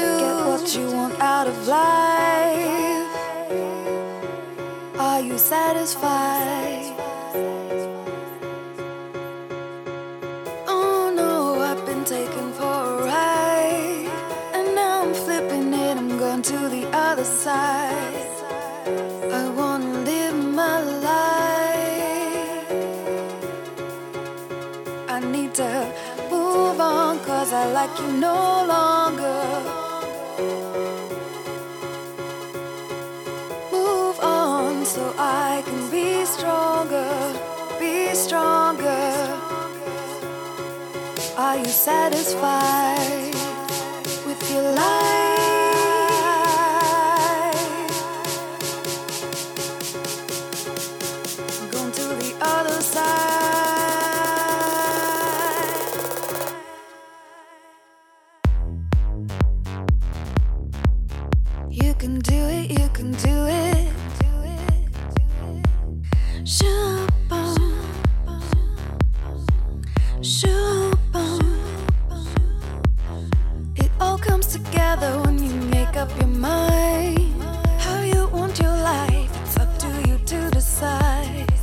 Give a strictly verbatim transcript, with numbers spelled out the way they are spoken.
Get what you want out of life. Are you satisfied? Oh no, I've been taken for a ride, and now I'm flipping it, I'm going to the other side. I wanna live my life. I need to move on, cause I like you no longer. Move on so I can be stronger, be stronger. Are you satisfied with your life? I'm going to the other side. You can do it, you can do it. Shoop-bum, shoop-bum. It all comes together when you make up your mind. How you want your life, it's up to you to decide.